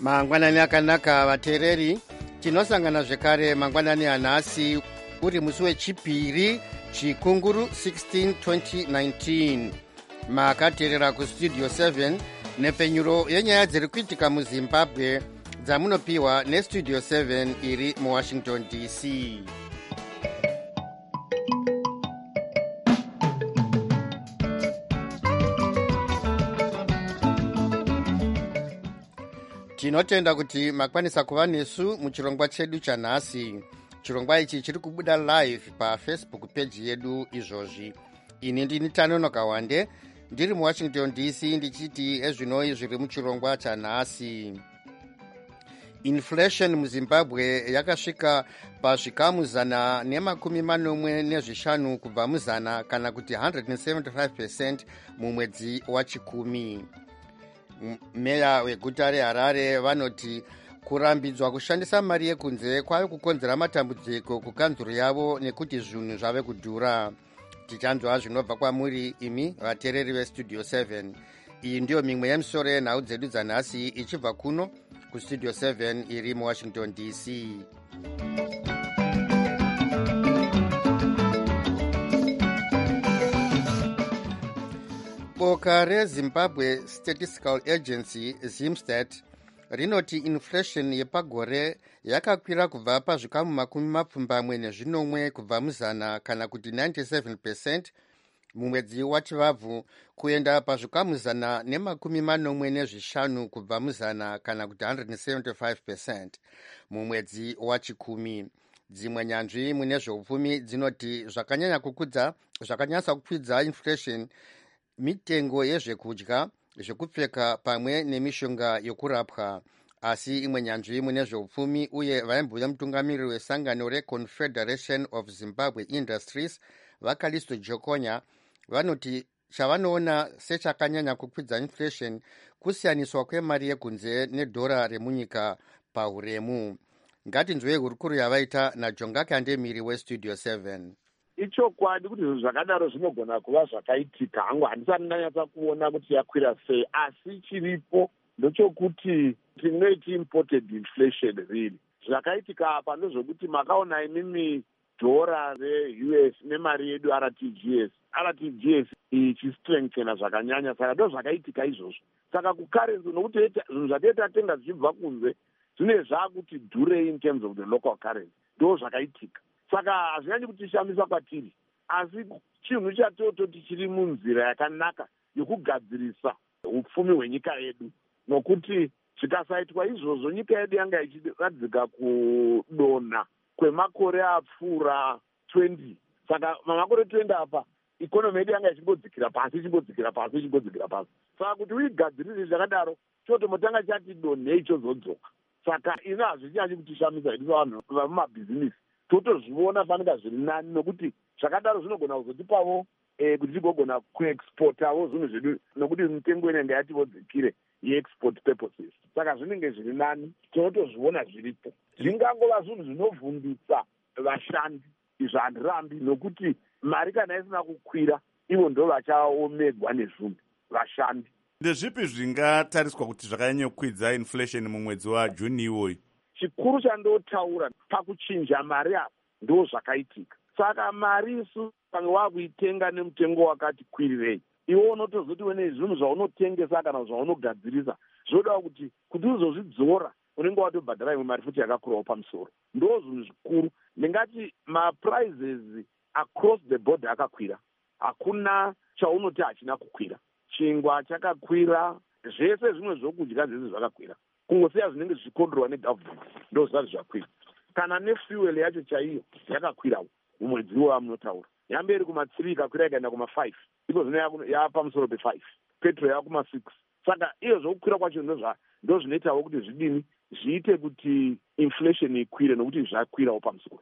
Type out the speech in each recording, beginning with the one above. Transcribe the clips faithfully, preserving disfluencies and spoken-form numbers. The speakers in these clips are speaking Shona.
mangwanani akanaka vateereri, tinosangana zvekare mangwanani anhasi uri musi wechipiri chikunguru sixteen twenty nineteen. Makateerera kustudio seven nepfenyuro yenyaya dziri kuitika muzimbabwe dzamunopiwa nestudio seven iri muwashington D C. Tinotenda kuti makwanisa kuva nesu muchirongwa chedu chanhasi. Chirongwa ichi chiri kubuda live pafacebook page yedu izvozvi. Ini ndini Tanonoka Wande ndiri muwashington D C ndichiti ezvinoi zviri muchirongwa chanhasi. Inflation muzimbabwe yakasvika pazvikamu zana nemakumi manomwe nezvishanu kubva muzana, kana kuti one hundred seventy-five percent mumwedzi wachikumi. Meya weguta reHarare vanoti kurambidzwa kushandisa mari yekunze kwave kukonzera matambudziko kukanzuru yavo nekuti zvinhu zvave kudhura. Tichanzwa zvinobva kwamuri imi vateereri vestudio seven. Iyi ndiyo mimwe yemisoro yenhau dzedu dzanhasi ichibva kuno kustudio seven iri muwashington D C. Boka reZimbabwe Statistical Agency ZimStat rinoti inflation yepagore yakakwira kubva pazvikamu makumi mapfumbamwe nezvinomwe kubva muzana, kana kuti ninety-seven percent mumwedzi wachivabvu kuenda pazvikamu zana nemakumi manomwe nezvishanu kubva muzana, kana kuti one hundred seventy-five percent mumwedzi wachikumi. Dzimwe nyanzvi mune zveupfumi dzinoti zvakanyanya kukudza zvakanyasa kukwidza inflation mitengo yezvekudya, zvekupfeka pamwe nemishonga yokurapwa. Asi imwe nyanzvi mune zveupfumi uye vaimbuya mutungamiriri wesangano reConfederation of Zimbabwe Industries Vakalisto Jokonya vanoti chavanoona sechakanyanya kukwidza inflation kusiyaniswa kwemari yekunze nedhora remunyika pauremu. Ngatinzwei hurukuru yavaita naJonga Kandemiri westudio seven. Ichokwadi kuti zvinhu zvakadaro zvinogona kuva zvakaitika, hangu handisati ndanyatsa kuona kuti yakwira sei, asi chiripo ndochokuti tinoiti imported inflation really. Zvakaitika apa ndozvokuti makaona imimi dhora re-U S nemari yedu R T G S R T G S ichistrengthena zvakanyanya, saka ndo zvakaitika izvozvo. Saka kukarenzi nokuti zvinhu zvatete tatenga zvichibva kunze zvine zvakuti dhurei in terms of the local currency, ndo zvakaitika. Saka hazvinyanyi kutishamisa kwatiri, asi chinhu chatototi chiri munzira yakanaka yokugadzirisa upfumi hwenyika yedu, nokuti zvikasaitwa izvozvo nyika yedu yanga ichiradzika kudonha kwemakore apfuura twenty. Saka mamakore twenty apa ikonomi yedu yanga ichingodzikira pasi ichingodzikira pasi ichingodzikira pasi. Saka kuti uigadzirire zvakadaro chotomotanga chati donhei chozodzoka. Saka ino hazvichanyi kutishamisa isu vanhu vamumabhizinisi, totozviona panenge zviri nani, nokuti zvakadaro zvinogona kuzotipawo eh, kuti tigogona kuexportawo zvinhu zvedu, nokuti mitengo inenge yativodzikire yeexport purposes. Saka zvinenge zviri nani, tinotozviona zviripo. Zvingangova zvinhu zvinovhundutsa vashandi, izvo handirambi, nokuti mari kana isina kukwira ivo ndo vachaomegwa nezvunhu vashandi. Ndezvipi zvingatariswa kuti zvakanyanya kukwidza inflation mumwedzi waJuni iwoyu? Chikuru chandotaura pakuchinja mari apo ndo zvakaitika. Saka mari isu pamwe wakuitenga nemutengo wakati kwirirei, iwe unotozoti wene zvinhu zvaunotengesa kana zvaunogadzirisa zvoda kuti kuti uzozvidzora unenge watobhadhara imwe mari futi yakakurawo pamusoro. Ndo zvinhu zvikuru. Ndingati maprizes across the board akakwira, hakuna chaunoti hachina kukwira. Chingwa chakakwira, zvese zvimwe zvokudya zvese zvakakwira, kungosiya zvinenge zvichikontrolwa negovernment ndo zvazvo zvakwira. Kana nefuel yacho chaiyo yakakwirawo mumwedzi wamunotaura, yamberi kuma-three ikakwira ikaenda kuma-five, iko zvino yapamusoro pe-five, petrol yakuma-six. Saka iyo zvokukwira kwacho ndo zvinoitawo kuti zvidini zviite kuti inflation ikwire, nokuti zvakwirawo pamusoro.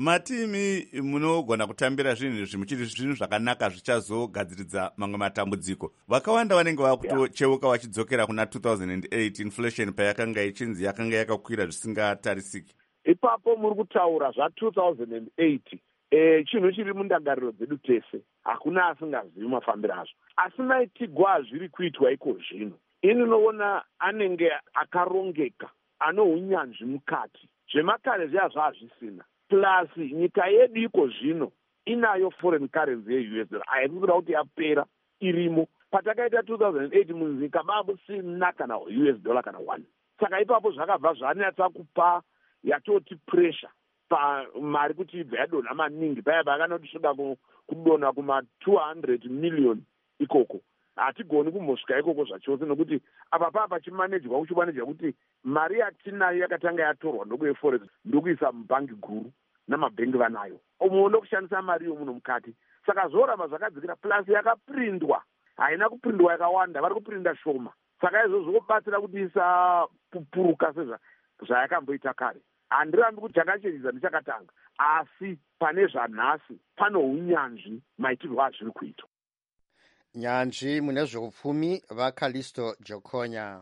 Matimi munogona kutambira zvinhu zvimuchiri zvinhu zvakanaka zvichazogadziridza mamwe matambudziko. Vakawanda vanenge vakutocheuka vachidzokera kuna two thousand eight inflation payakanga ichinzi yakanga yakakwira zvisingatarisiki. Ipapo muri kutaura zva-two thousand eight, eh, chinhu chiri mundangariro dzedu tese, hakuna asingazivi mafambiro azvo. Asi maitigwa zviri kuitwa iko zvino, ini noona anenge akarongeka ano unyanzvi mukati. Zvemakare zviya zvazvisina. Plus nyika yedu iko zvino inayo foreign currency ye-U S dollar. Haisi kuda kuti yapera, irimo. Patakaita two thousand eight munzi kabambusina kana U S dollar kana one. Saka ipapo zvakabva zvanatsa kupa yatoti pressure pa mari kuti ibva yadonha maningi. Paya pakanoti svoda kudonha kuma two hundred million ikoko. Hatigoni kumbosvika ikoko zvachose nokuti apa papa chimanejwa kuchimanejwa kuti mari yatinayo yakatanga yatorwa ndokuye forex ndokuisa mubhangi guru namabhengi vanayo. Umwe ndokushandisa mari yomuno mukati. Saka zoramba zvakadzikira plus yakaprindwa. Haina kuprindwa yakawanda, vari kuprinda shoma. Saka izvozvo zvobatsira kuti isapupuruka sezva zvayakamboita kare. Handirambi kuti chakachenjeza ndichakatanga, asi pane zvanhasi pano unyanzvi maitirwo azviri kuitwa. Nyanzvi mune zveupfumi vaKalisto Jokonya.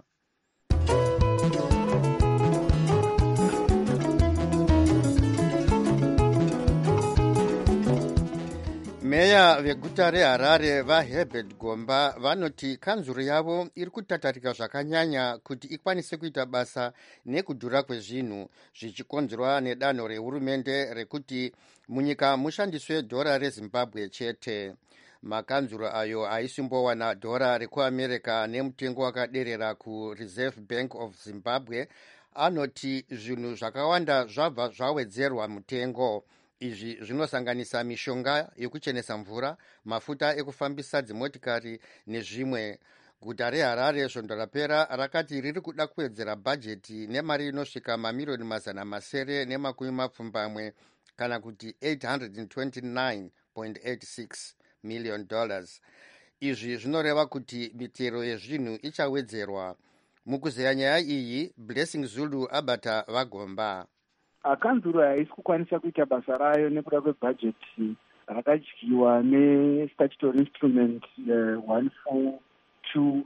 Meya veguta reHarare vaHerbert Gomba vanoti kanzuro yavo iri kutatarika zvakanyanya kuti ikwanise kuita basa nekudhura kwezvinhu zvichikonzerwa nedanho rehurumende rekuti munyika mushandiswe dhora reZimbabwe chete. Makanzuro ayo aisimbowana dhora rekuAmerica nemutengo wakaderera kuReserve Bank of Zimbabwe anoti zvinhu zvakawanda zvabva zvawedzerwa mutengo. Izvi zvinosanganisa mishonga yekuchenesa mvura, mafuta ekufambisa dzimotikari nezvimwe. Guta reHarare svondo rapera rakati riri kuda kuwedzera bhajeti nemari inosvika mamiliyoni mazana masere nemakumi mapfumbamwe kana kuti eight hundred twenty-nine point eight six million dollars. Izvi zvinoreva kuti mitero yezvinhu ichawedzerwa. Mukuzeya nyaya iyi, Blessing Zulu abata vaGomba. Kanzuro haisi kukwanisa kuita basa rayo nekuda kwebhajeti rakadyiwa nestatutory instrument uh, one forty-two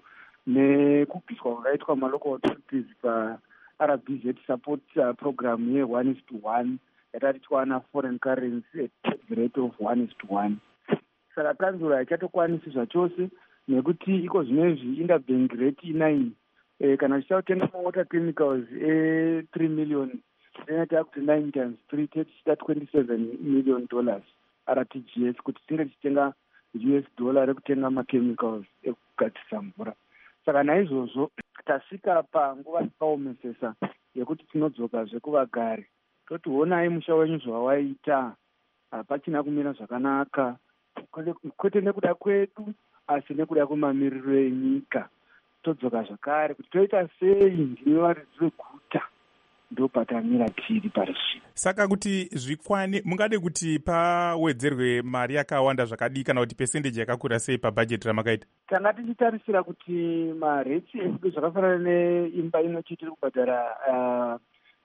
nekubviswa kwakaitwa malocal authorities pa-R B Z support uh, program ye-one is to one yatatiitwa na foreign currency at the rate of one is to one. Saka kanzuro haichatokwanisi zvachose nekuti iko zvinezvi interbank rate nine eh, kana tichautenga mawater chemicals e-three million then takuti nine times three tichita twenty-seven million dollars R T G S kuti tinge tichitenga U S dollar rekutenga machemicals ekugadzisa mvura. Saka naizvozvo tasvika panguva yakaomesesa yekuti tinodzoka zvekuvagari toti honai musha wenyu zvawaita hapachina kumira zvakanaka kwete nekuda kwedu asi nekuda kwemamiriro enyika. Todzoka zvakare kuti toita sei ndiwe varidzi veguta ndopatamira tiri parizvi. Saka kuti zvikwane mungade kuti pawedzerwe mari yakawanda zvakadii kana kuti percentage yakakura sei pabhajeti ramakaita? Tanga tichitarisira kuti maretsi edu zvakafanana neimba imwe chete kubhadhara uh,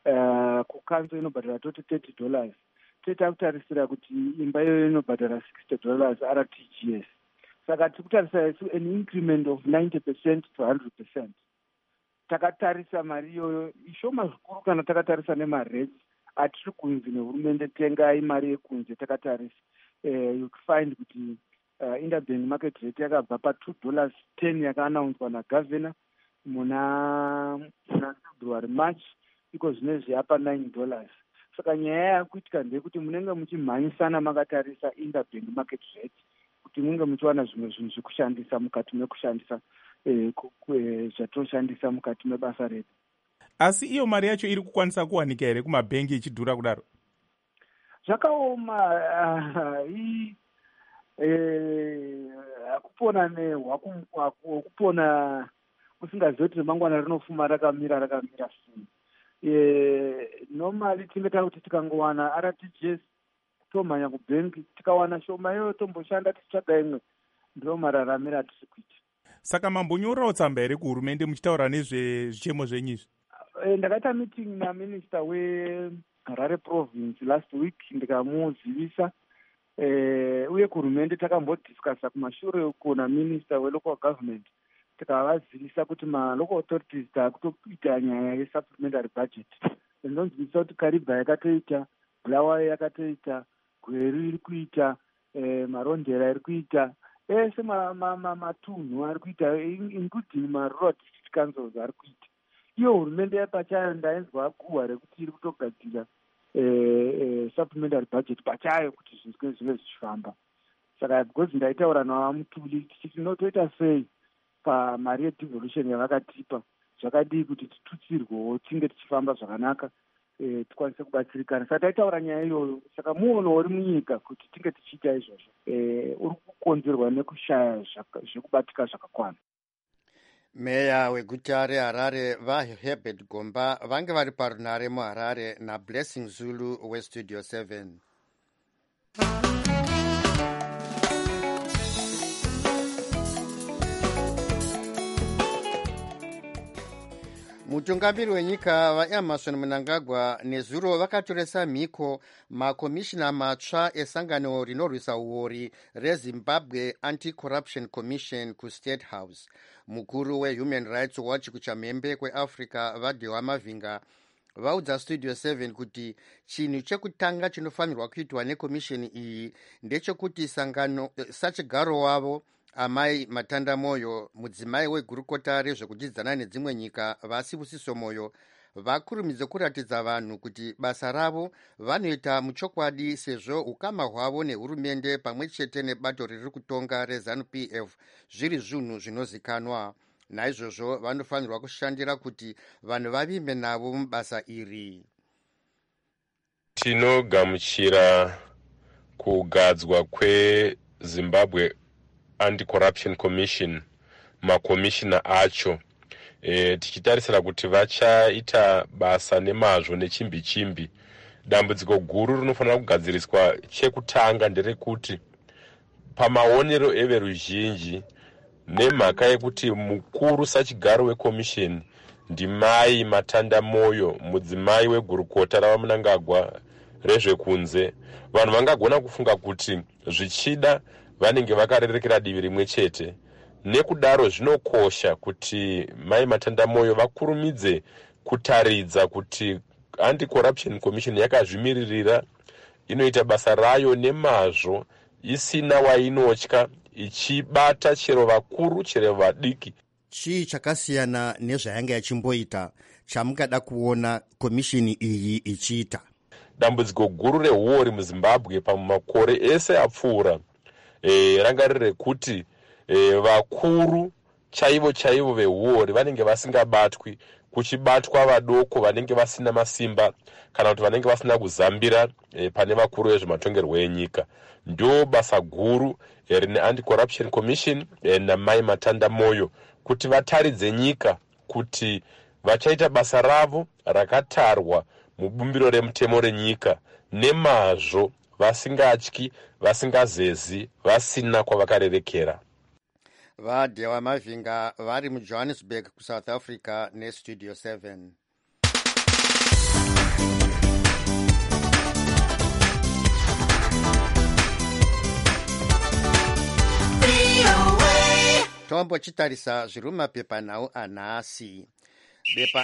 uh, kukanzo inobhadhara toti thirty dollars. Toita kutarisira kuti imba iyoyo inobhadhara sixty dollars R T G S. Saka tiri kutarisira an increment of ninety percent to one hundred percent. Takatarisa mari iyoyo ishoma zvikuru kana takatarisa nemaretsi atiri kunzi nehurumende tengai mari yekunze. Takatarisa uh, you find kuti uh, interbank market rate yakabva pa two dollars ten yakaanaunswa nagovernor muna muna February March iko zvinezvi yapa nine dollars. Saka nyaya yakuitika ndeyekuti munenge muchimhanyisana makatarisa interbank market rate kuti munge muchiwana zvimwe zvinhu zvekushandisa mukati mekushandisa eh, zvatoshandisa mukati mebasa redu. Asi iyo mari yacho iri kukwanisa kuwanika here kumabhengi ichidhura kudaro? Zvakaoma hakupona nehwakupona usingazivi kuti remangwana rinofuma rakamira rakamira sei. Normally tinge takuti tikangowana R T G S tomhanya kubhengi tikawana shoma iyoyo tomboshanda tichitsvaga imwe ndo mararamiro atiri kuita. Saka mambonyorawo tsamba here kuhurumende muchitaura nezvezvichemo zvenyu izvi? Ndakaita meeting naminista weHarare province last week ndikamuzivisa uye kuhurumende takambodiscussa kumashure uko naminista welocal government tikavazivisa kuti malocal authorities taakutoita nyaya yesupplementary budget. Ndinonzivisa kuti Kariba yakatoita, Bulawayo yakatoita, Gweru iri kuita, Marondera iri kuita, ese matunhu ari kuita including marural district councils ari kuita. iyo hurumende yapachayo ndainzwa guhwa rekuti iri kutogadzira eh, supplementary budget pachayo kuti zvinhu zvive zvichifamba. Saka because ndaitaura navamutuli tichiti notoita sei pamari yedevolution yavakatipa zvakadii kuti titutsirwewo tinge tichifamba zvakanaka eh, tikwanise kubatsirikana. Saka taitaura nyaya iyoyo. Saka muono uri munyika kuti tinge tichiita izvozvo eh, uri kukonzerwa nekushaya zvekubatika zvakakwana. Meya weguta reHarare vaHerbert Gomba vange vari parunare muHarare naBlessing Zulu weStudio seven. Mutungamiri wenyika vaEmerson Mnangagwa nezuro vakatoresa mhiko makomishina matsva esangano rinorwisa uori reZimbabwe Anti-Corruption Commission kuState House. Mukuru weHuman Rights Watch kuchamhembe kweAfrica Vadewa Mavinga vaudza Studio seven kuti chinhu chekutanga chinofanirwa kuitwa nekomishini iyi ndechekuti sangano sachigaro wavo Amai Matanda Moyo, mudzimai wegurukota rezvekudyidzana nedzimwe nyika vaSibusiso Moyo, vakurumidze kuratidza vanhu kuti basa ravo vanoita muchokwadi sezvo ukama hwavo nehurumende pamwe chete nebato riri kutonga reZANU-P F zviri zvinhu zvinozikanwa. Naizvozvo vanofanirwa kushandira kuti vanhu vavimbe navo mubasa iri. Tinogamuchira kugadzwa kweZimbabwe Anti-Corruption Commission makomishina acho e, tichitarisira kuti vachaita basa nemazvo nechimbi chimbi. Dambudziko guru rinofanira kugadziriswa chekutanga nderekuti pamaonero everuzhinji nemhaka yekuti mukuru sachigaro wekomishini ndimai Matanda Moyo, mudzimai wegurukota ravaMnangagwa rezvekunze, vanhu vangagona kufunga kuti zvichida vanenge vakarerekera divi rimwe chete. Nekudaro zvinokosha kuti mai Matanda Moyo vakurumidze kutaridza kuti Anti-Corruption Commission yakazvimiririra, inoita basa rayo nemazvo, isina wainotya, ichibata chero vakuru chero vadiki. Chii chakasiyana nezvayanga yachimboita chamungada kuona komishini iyi ichiita? Dambudziko guru rehuori muZimbabwe pamakore ese apfuura e, ranga riri kuti e, vakuru chaivo chaivo vehuori vanenge vasingabatwi, kuchibatwa vadoko vanenge vasina masimba kana kuti vanenge vasina kuzambira e, pane vakuru vezvematongerwo enyika. Ndo basa guru e, rine Anti-Corruption Commission e, namai Matanda Moyo kuti vataridze nyika kuti vachaita basa ravo rakatarwa mubumbiro remutemo renyika nemazvo, vasingatyi, vasingazezi, vasina kwavakarerekera. Vadewa Mavinga vari muJohannesburg kuSouth Africa neStudio seven. Tombochitarisa zviri mumapepanhau anhasi. Bepa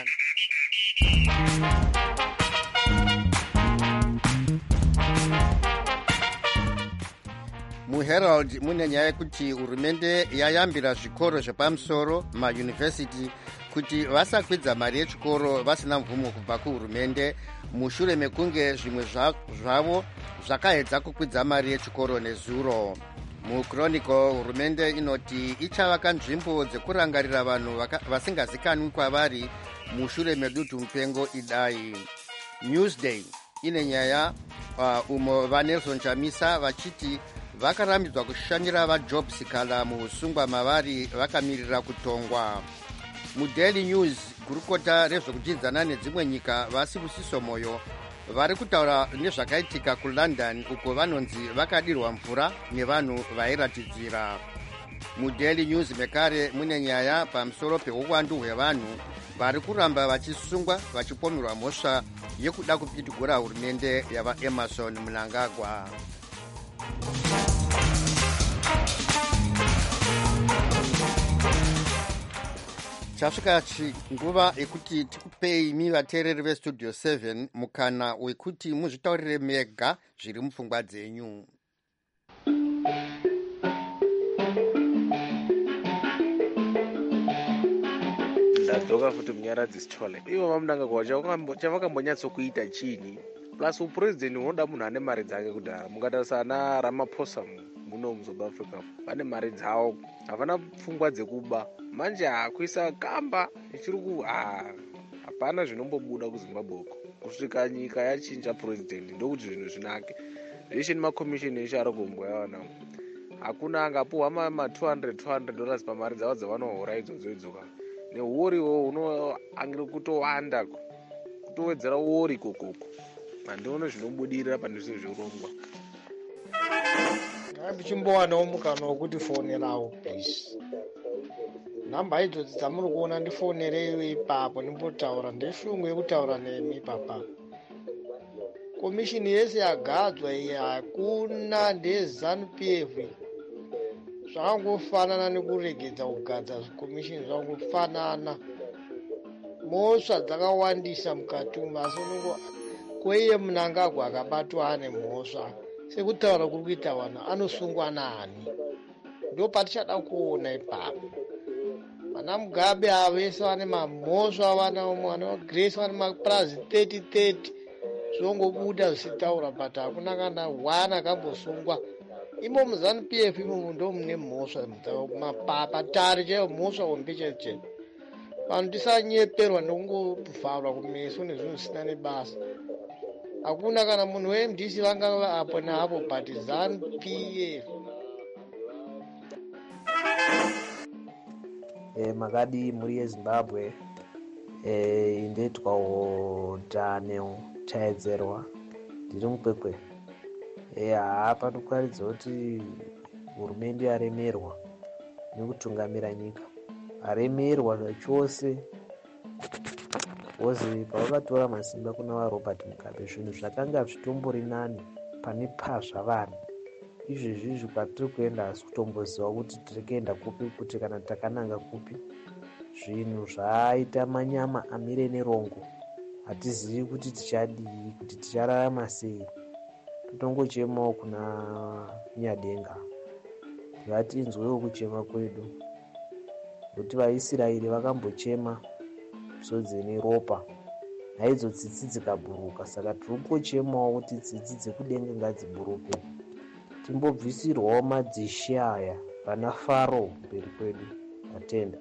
muHerald mune nyaya yekuti hurumende yayambira zvikoro zvepamusoro mayunivhesiti kuti vasakwidza mari yechikoro vasina mvumo kubva kuhurumende mushure mekunge zvimwe zvavo zvakaedza kukwidza mari yechikoro nezuro. MuChronicle hurumende inoti ichavaka nzvimbo dzekurangarira vanhu vasingazikanwi kwavari mushure medutu mupengo idai. Newsday ine nyaya uh, umo vaNelson Chamisa vachiti vakarambidzwa kushanyira vaJob Sikala muusungwa mavari vakamirira kutongwa. MuDaily News gurukota rezvekudyidzana nedzimwe nyika vaSibusiso Moyo vari kutaura nezvakaitika kuLondon uko vanonzi vakadirwa mvura nevanhu vairatidzira. MuDaily News mekare mune nyaya pamusoro peuwandu hwevanhu vari kuramba vachisungwa vachipomerwa mhosva yekuda kupitigura hurumende yavaEmerson Mnangagwa. Chasvika nguva yekuti tikupei imi vateereri veStudio seven mukana wekuti muzvitaurire mega zviri mupfungwa dzenyu. ndadzoka futi munyaradzi sitole. Ivo vamunangagwa chavakambonyatsokuita chini? Plus upurezidendi hunoda munhu ane mari dzake kudhara. Mukatarisa ana Ramaphosa muno muSouth Africa vane mari dzavo, havana pfungwa dzekuba. Manje kuisa kamba ichiri ku hapana zvinombobuda kuZimbabwe uko. Kusvika nyika yachinja purezidendi ndokuti zvinhu zvinake. Zveshe nemakomishini eshe ari kumboyawana. Hakuna angapuhwa ma two hundred two hundred dollars pamari dzavo dzavanohora idzodzo idzoka. Nehuriwo unoangire kutowanda kutowedzera wori kokoko. Handione zvinobudirira pane zvese zvorongwa. Ndichimbowanawo mukana wokuti fonerawo base. Namba idzodzi dzamuri kuona ndifonereyo ipapo ndimbotaura ndeshungu yekutaura nemi papa. Komishini yese yagadzwa iyi hakuna ndeZANU-P F. Zvangofanana nekuregedza kugadza komishini zvangofanana. Mhosva dzakawandisa mukati umu asi unongo kweiye Mnangagwa akabatwa ane mhosva. Sekutaura kuri kuita vanhu anosungwa naani. Ndo patichada kuona ipapo. Vana Mugabe avese vane mamhosva, vana Grace vane mapurazi thirty thirty. Zvongobuda zvichitaura but hakuna kana one akambosungwa. Imo muZANU-P F imo ndo mune mhosva patari chaiyo mhosva hombe chete. Vanhu tisanyeperwa nokungobvalwa kumeso nezvinhu zvisina nebasa. Hakuna kana munhu we-M D C vanga apo naapo but ZANU-P F. Eh, makadi muri yeZimbabwe eh, indetwawo Daniel Chaedzerwa ndiri mukwekwe. Eh, hapa ndokuratidza kuti hurumende yaremerwa nekutungamira nyika. Aremerwa zvachose wozi pavakatora masimba kuna vaRobert Mugabe zvinhu zvakanga zvitombori nani pane pazva vanhu. Izvezvi kwatiri kuenda hasi kutomboziva kuti tiri kuenda kupi, kuti kana takananga kupi. Zvinhu zvaaita manyama amire nerongo. Hatizivi kuti tichadii, kuti tichararama sei. Totongochemawo kuna Nyadenga. Ngatinzwewo kuchema kwedu. Kuti vaIsraeri vakambochema sodzi neropa. Naidzo tsitsi dzikabhuruka. Saka tiri kungochemawo kuti tsitsi dzekudenga ngadziburuke. Timbobvisirwawo madzishe aya pana Faro mberi kwedu. Atenda.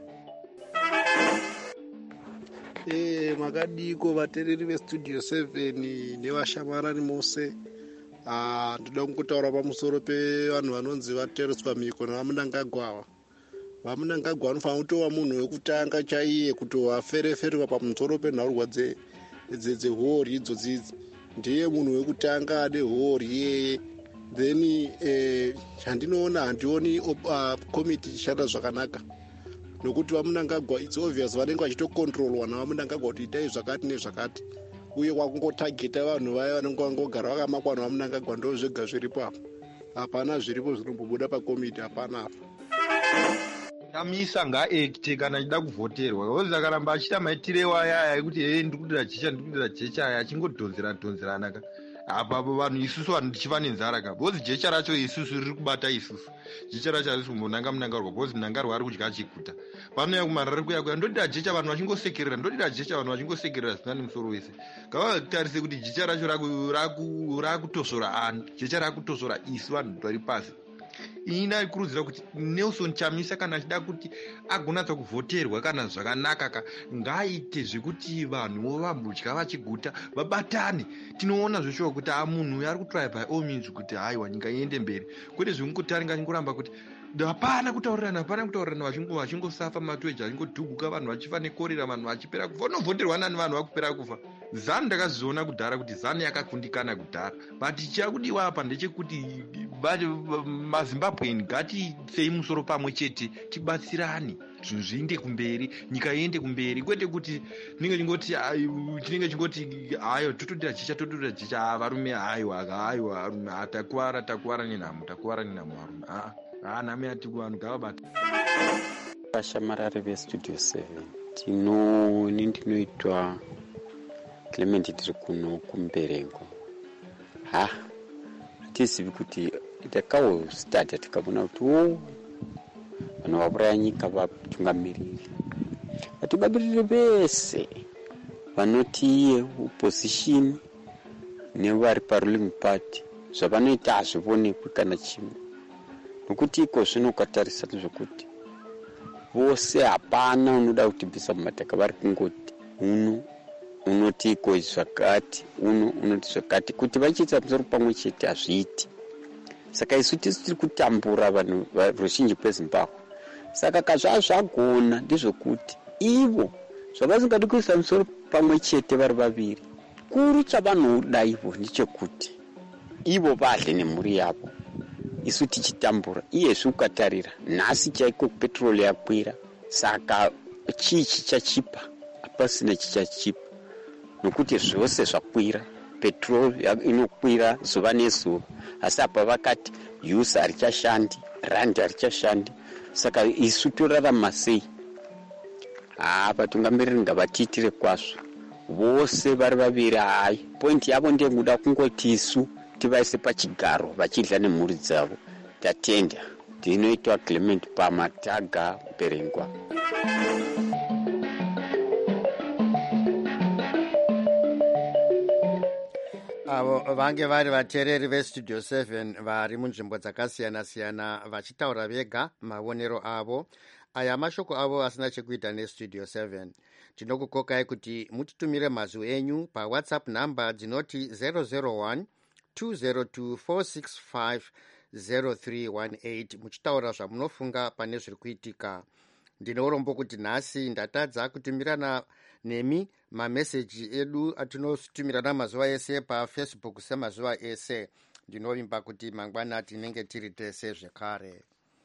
Eh, makadiko vatereri vestudio seven nevashamarani mose. Ah, ndoda kungotaura pamusoro pevanhu vanonzi vatereswa miko navaMnangagwa ava. VaMnangagwa vanofanira kutova munhu wekutanga chaiye kutova fereferwa pamusoro penhorwa dzehori idzodzidzi. Ndiye munhu wekutanga ade hori yeye. Then eh, handinoona handioni komiti ichishanda zvakanaka. Nokuti vaMnangagwa it's obvious vanenge vachitokontrolwa navaMnangagwa kuti itai zvakati nezvakati. Uye kwakungotageta vanhu vaya vanenge vangogara vakamakwa navaMnangagwa ndo zvega zviripo apa. Hapana zviripo zvinombobuda pakomiti, hapana apa. Kamisa ngaekite kana achida kuvhoterwa. Ozi akaramba achita maitirewo aya ekuti hey ndikudira jecha ndikudira jecha aya achingodhonzera dhonzerana ka. Apa vanhu isusu vanhu tichiva nenzara ka. Bozi jecha racho isusu riri kubata isusu. Jecha racho harisi kumbonanga Mnangagwa. Bozi Mnangagwa ari kudya chikuta. Pano kumarara kuya kuya ndodira jecha vanhu vachingosekerera, ndodira jecha vanhu vachingosekerera zvisina nemusoro wese. Ngavatarise kuti jecha racho raku rakutosora ani. Jecha rakutosora isu vanhu vari pasi. Ina kurudzira kuti Nelson Chamisa kana achida kuti agonatsa kuvhoterwa kana zvakanaka ka ngaite zvekuti vanhu vambudya vachiguta vabatane. Tinoona zveshuwa kuti a munhu ari kutry by all means kuti haiwa nyika iende mberi. Kwete zvingutaringa ngoramba kuti hapana kutaurirana, hapana kutaurirana, vachingo vachingosafa matweji achingodhubuka vanhu vachifa nekorera vanhu vachipera kufa. Unovhoterwa nani vanhu vakupera kufa? ZANU ndakazviona kudhara kuti ZANU yakakundikana kudhara. But chakudiwa apa ndechekuti maZimbabwe ngatitsei musoro pamwe chete tibatsirane zvinhu zviende kumberi, nyika iende kumberi. Kwete kuti ninge chingoti tinenge chingoti hayo totodira chicha totodira chicha varume haiwa haiwa varume atakuwara takuwara nenhamo takuwara nenhamo varume. Ah ah nami ati kuvanhu ngavabata. Vashamarari vestudio seven tino ini ndinoitwa Clement tiri kuno kumberengo. Ha tisivi kuti takawo start tikaona kuti o vanhu vaburaya nyika vatungamiriri vatibabirire vese vanoti iye opposition nevari paruling party zvavanoita hazvionekwi kana chimwe, nokuti iko zvino ukatarisa nezvekuti vose hapana unoda kutibvisa mumataka, vari kungoti uno unoti iko zvakati, uno unoti zvakati, kuti vachiita musoro pamwe chete hazviiti. Saka isu tisu tiri kutambura vanhu ruzhinji kweZimbabwe. Saka kazva zvagona ndezvokuti ivo zvavasingadi kuisa musoro pamwe chete vari vaviri, kuru chavanoda ivo ndechekuti ivo vadle nemhuri yavo, isu tichitambura. Iyezvi ukatarira nhasi chaiko petrol yakwira, saka chii chichachipa? Hapasina chichachipa, nokuti zvose zvakwira. Petrol inokwira zuva nezuva, asi apa vakati yusa harichashandi, randi harichashandi. Saka isu torarama sei? Ah, vatungamiriri ngavatiitire kwazvo vose vari vaviri. Hai, pointi yavo ndeyekuda kungoti isu tivaise pachigaro vachidla nemhuri dzavo. Tatenda. Ndinoitwa Clement Pamataga Berengwa. avo vange vari vateereri vestudio seven vari munzvimbo dzakasiyana-siyana vachitaura vega maonero avo. Aya mashoko avo asina chekuita nestudio seven. Tinokukokai kuti mutitumire mazwi enyu pawhatsapp namba dzinoti zero zero one two zero two four six five zero three one eight muchitaura zvamunofunga pane zviri kuitika. Ndine urombo kuti nhasi ndatadza kutumirana nemi mameseji edu atinotumirana mazuva ese pafacebook semazuva ese. Ndinovimba kuti mangwana tinenge tiri tese zvekare.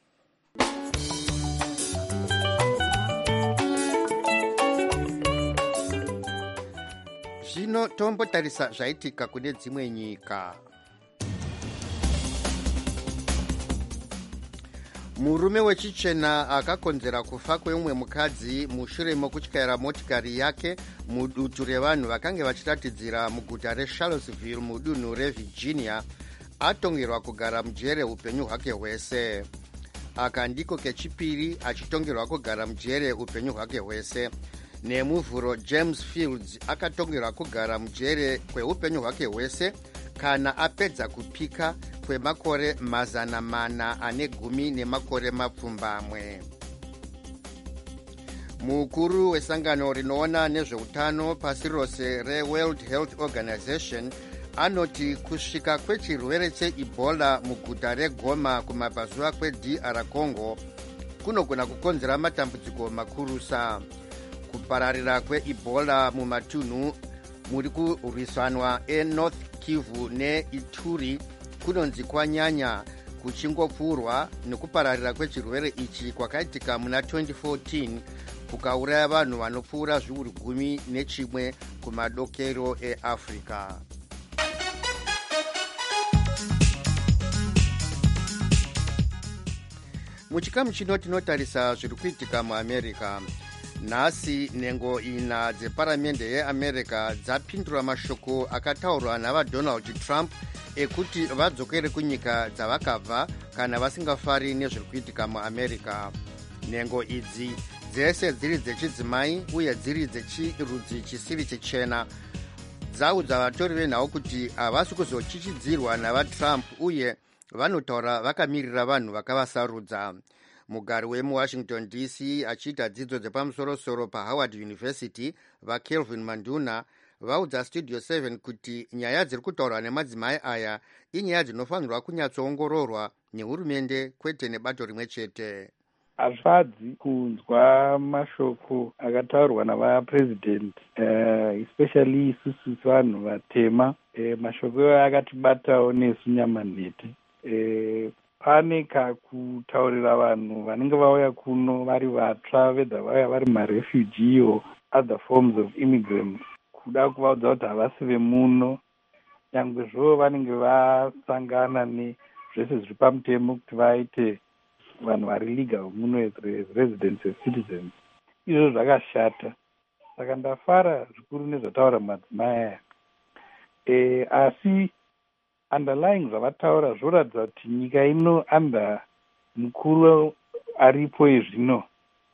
Zvino tombotarisa zvaitika kune dzimwe nyika. Murume wechichena akakonzera kufa kweumwe mukadzi mushure mokutyaira motikari yake mudutu revanhu vakange vachiratidzira muguta reCharlottesville mudunhu reVirginia atongerwa kugara mujere upenyu hwake hwese. Aka ndiko kechipiri achitongerwa kugara mujere upenyu hwake hwese. Nemuvhuro James Fields akatongerwa kugara mujere kweupenyu hwake hwese kana apedza kupika kwemakore mazana mana ane gumi nemakore mapfumbamwe. Mukuru wesangano rinoona nezveutano pasi rose reWorld Health Organization anoti kusvika kwechirwere cheEbola muguta reGoma kumabvazuva kweD R Congo kunogona kukonzera matambudziko makurusa. Kupararira kweEbola mumatunhu muri kurwisanwa eNorth Kivu neIturi kunonzi kwanyanya kuchingopfurwa nekupararira kwechirwere ichi kwakaitika muna twenty fourteen kukauraya vanhu vanopfuura zviuru gumi nechimwe kumadokero eAfrica. Muchikamu chino tinotarisa zviri kuitika muAmerica. Nhasi nhengo ina dzeparamende yeAmerica dzapindura mashoko akataurwa navaDonald Trump ekuti vadzokere kunyika dzavakabva kana vasingafari nezviri kuitika muAmerica. Nhengo idzi dzese dziri dzechidzimai uye dziri dzechirudzi chisiri chichena dzaudza vatori venhau kuti havasi kuzochichidzirwa navaTrump uye vanotaura vakamirira vanhu vakavasarudza. Mugari wemuWashington D C achiita dzidzo dzepamusorosoro paHoward University vaKelvin Manduna vaudza Studio seven kuti nyaya dziri kutaurwa nemadzimai aya inyaya dzinofanirwa kunyatsoongororwa nehurumende kwete nebato rimwe chete. Hazvifadzi kunzwa mashoko akataurwa navapresident uh, especially isusu vanhu vatema. uh, mashoko ayo akatibatawo nesu nyama nhete. uh, pane kakutaurira vanhu vanenge vauya kuno vari vatsva vedza vauya vari marefugee or other forms of immigrants kuda kuvaudza kuti havasi vemuno, nyangwe zvo vanenge vasangana nezvese zviri pamutemo kuti vaite vanhu vari legal muno as residents as citizens. Izvo zvakashata. Saka ndafara zvikuru nezvataura madzimai aya. E, asi underlying zvavataura zvoratidza kuti nyika ino under mukuru aripo izvino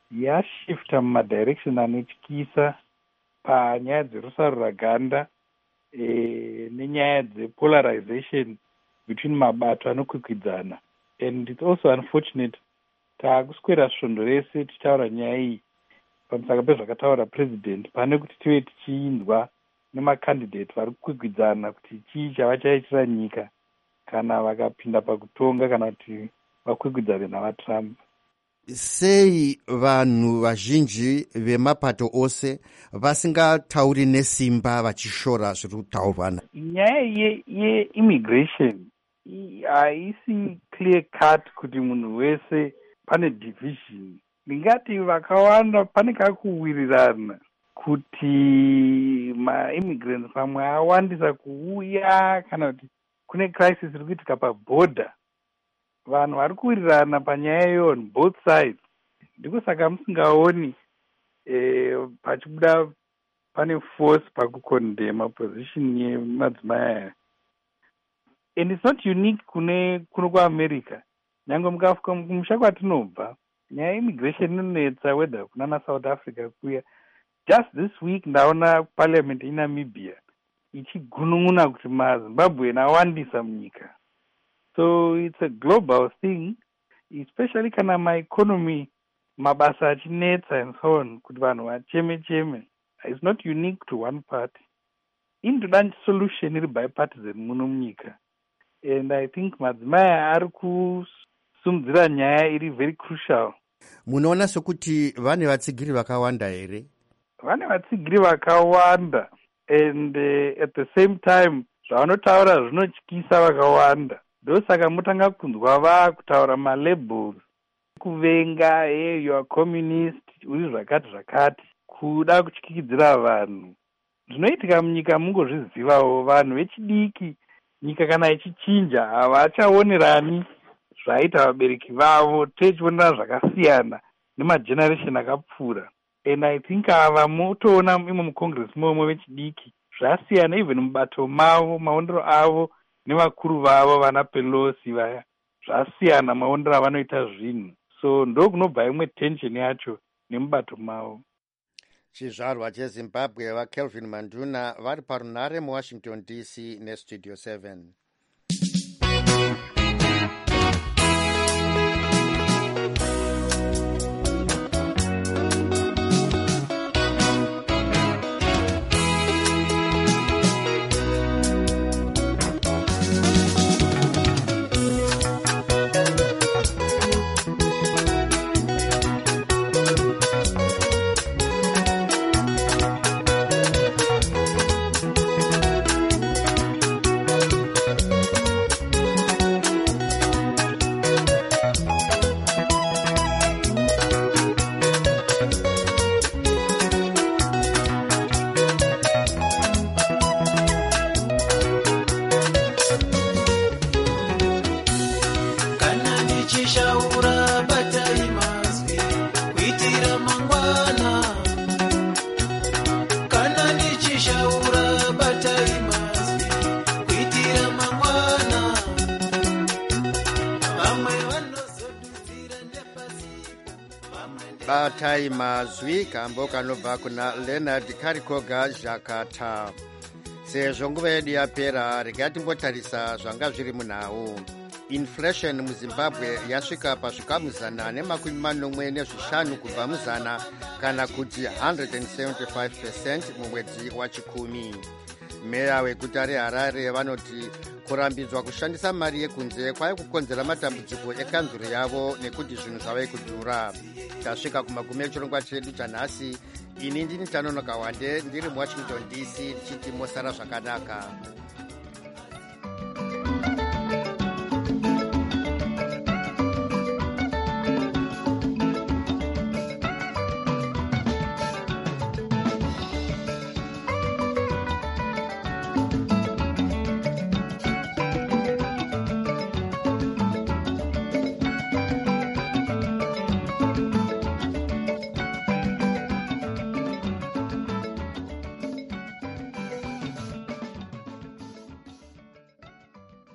yashifta mumadirection anotyisa panyaya dzerusarura ganda e, nenyaya dzepolarization between mabato anokwikwidzana. And it's also unfortunate taakuswera svondo rese tichitaura nyaya iyi pamusaka pezvakataura president, pane kuti tive tichinzwa nemakandidate vari kukwikwidzana kuti chii chavachaitira nyika kana vakapinda pakutonga kana kuti vakwikwidzane navatrump. Sei vanhu vazhinji vemapato ose vasingatauri nesimba vachishora zviri kutaurwana? Nyaya yeimmigration haisi clear cut kuti munhu wese pane division. Ndingati vakawanda pane kakuwirirana kuti maimmigrants pamwe awandisa kuuya kana kuti kune crisis iri kuitika pabhodha. Vanhu vari kuwirirana panyaya iyo on both sides. Ndiko saka musingaoni eh, pachibuda pane force pakukondema position yemadzimai aya. And it's not unique kune kuno kuAmerica. Nyange mukafuka kumusha kwatinobva, nyaya immigration inonetsa whether kunana South Africa kuya. Just this week ndaona parliament in Namibia ichigunun'una kuti maZimbabwe awandisa munyika. So it's a global thing, especially kana maeconomy mabasa achinetsa and so on, kuti vanhu vacheme cheme. It's not unique to one party. Indoda solution iri bipartisan muno munyika. And I think madzimai ari kusumudzira nyaya iri very crucial. Munoona sokuti vane vatsigiri vakawanda here? Vane vatsigiri vakawanda, and uh, at the same time zvavanotaura zvinotyisa vakawanda. Ndosaka mutanga kunzwa vaakutaura malabels, kuvenga, hey, you are communist, uri zvakati zvakati, kuda kutyikidzira vanhu. Zvinoitika munyika mungozvizivawo, vanhu vechidiki nyika kana ichichinja havachaonerani zvaita vabereki vavo, techionera zvakasiyana nemageneration akapfuura. And I think ava mutoona imwe mucongress momwe vechidiki zvasiyana even mubato mavo, maondero avo nevakuru vavo vana Pelosi vaya, zvasiyana maondero avanoita zvinhu. So ndokunobva imwe tension yacho nemubato mavo. Chizvarwa cheZimbabwe vaKelvin Manduna vari parunhare muWashington D C neStudio seven. Batai mazwi kambo kanobva kuna Leonard Karikoga Jakata. Sezvo nguva yedu yapera, regai timbotarisa zvanga zviri munhau. Inflation muZimbabwe yasvika pazvikamu zana nemakumi manomwe nezvishanu kubva muzana, kana kuti one hundred seventy-five percent mumwedzi wachikumi. Meya weguta reHarare vanoti kurambidzwa kushandisa mari yekunze kwai kukonzera matambudziko ekanzuro yavo nekuti zvinhu zvave kudhura. Tasvika kumagume echirongwa chedu chanhasi. Ini ndini Tanonoka Wande ndiri muWashington D C tichiti mosara zvakanaka.